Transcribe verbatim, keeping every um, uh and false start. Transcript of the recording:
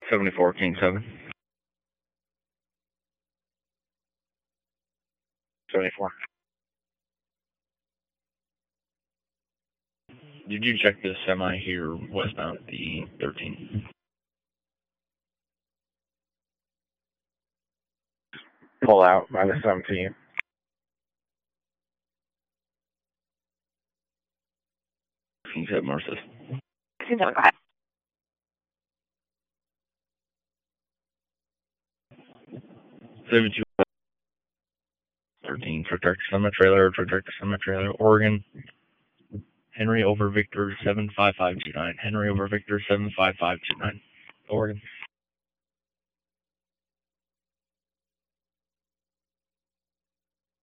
seventy-four, King seven. seventy-four. Did you check the semi here westbound the thirteen? Pull out by the seventeen. King seven, Marcus. King seven, go ahead. seventy-two. thirteen, protect semi trailer, protect semi trailer, Oregon. Henry over Victor seven five five two nine. Henry over Victor seven five five two nine. Oregon.